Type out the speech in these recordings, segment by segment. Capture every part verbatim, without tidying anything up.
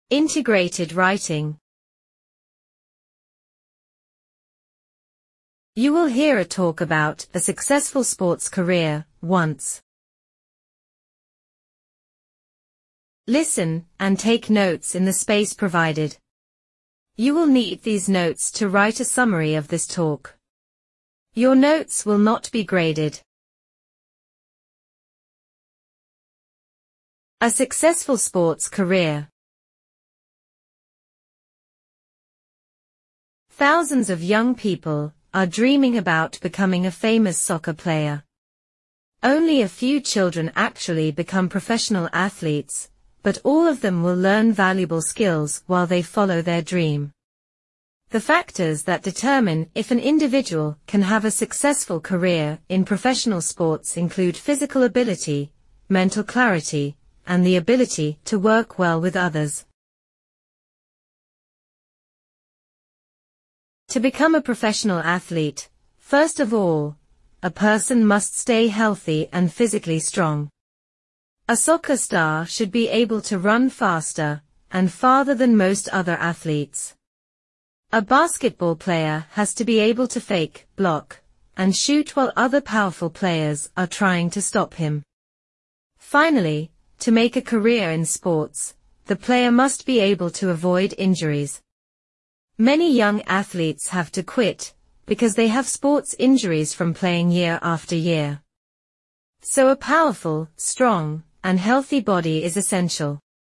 Integrated writing. You will hear a talk about a successful sports career once. Listen and take notes in the space provided. You will need these notes to write a summary of this talk. Your notes will not be graded. A successful sports career. Thousands of young people are dreaming about becoming a famous soccer player. Only a few children actually become professional athletes, but all of them will learn valuable skills while they follow their dream. The factors that determine if an individual can have a successful career in professional sports include physical ability, mental clarity, and the ability to work well with others. To become a professional athlete, first of all, a person must stay healthy and physically strong. A soccer star should be able to run faster and farther than most other athletes. A basketball player has to be able to fake, block, and shoot while other powerful players are trying to stop him. Finally, to make a career in sports, the player must be able to avoid injuries. Many young athletes have to quit because they have sports injuries from playing year after year. So a powerful, strong, and healthy body is essential.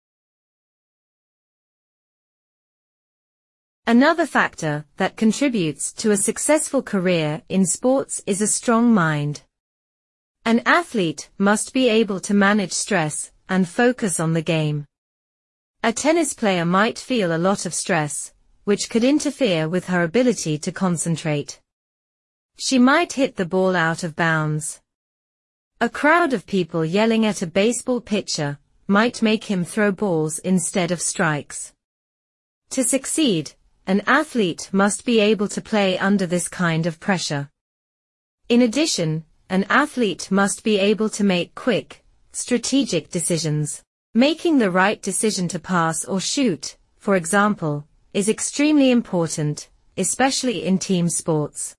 Another factor that contributes to a successful career in sports is a strong mind. An athlete must be able to manage stress and focus on the game. A tennis player might feel a lot of stress, which could interfere with her ability to concentrate. She might hit the ball out of bounds. A crowd of people yelling at a baseball pitcher might make him throw balls instead of strikes. To succeed, an athlete must be able to play under this kind of pressure. In addition, an athlete must be able to make quick, strategic decisions. Making the right decision to pass or shoot, for example, is extremely important, especially in team sports.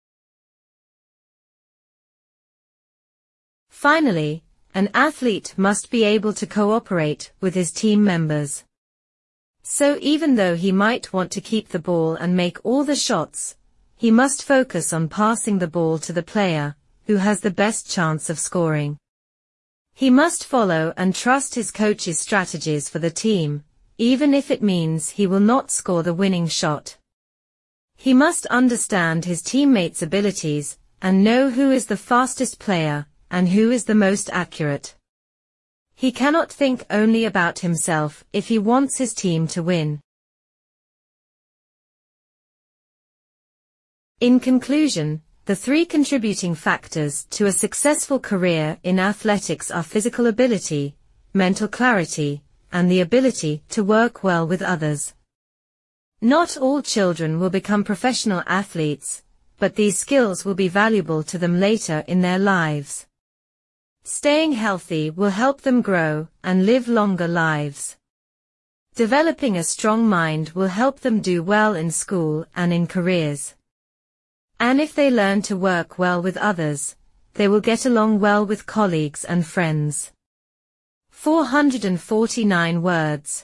Finally, an athlete must be able to cooperate with his team members. So even though he might want to keep the ball and make all the shots, he must focus on passing the ball to the player who has the best chance of scoring. He must follow and trust his coach's strategies for the team, even if it means he will not score the winning shot. He must understand his teammates' abilities and know who is the fastest player and who is the most accurate. He cannot think only about himself if he wants his team to win. In conclusion, the three contributing factors to a successful career in athletics are physical ability, mental clarity, and the ability to work well with others. Not all children will become professional athletes, but these skills will be valuable to them later in their lives. Staying healthy will help them grow and live longer lives. Developing a strong mind will help them do well in school and in careers. And if they learn to work well with others, they will get along well with colleagues and friends. four hundred forty-nine words.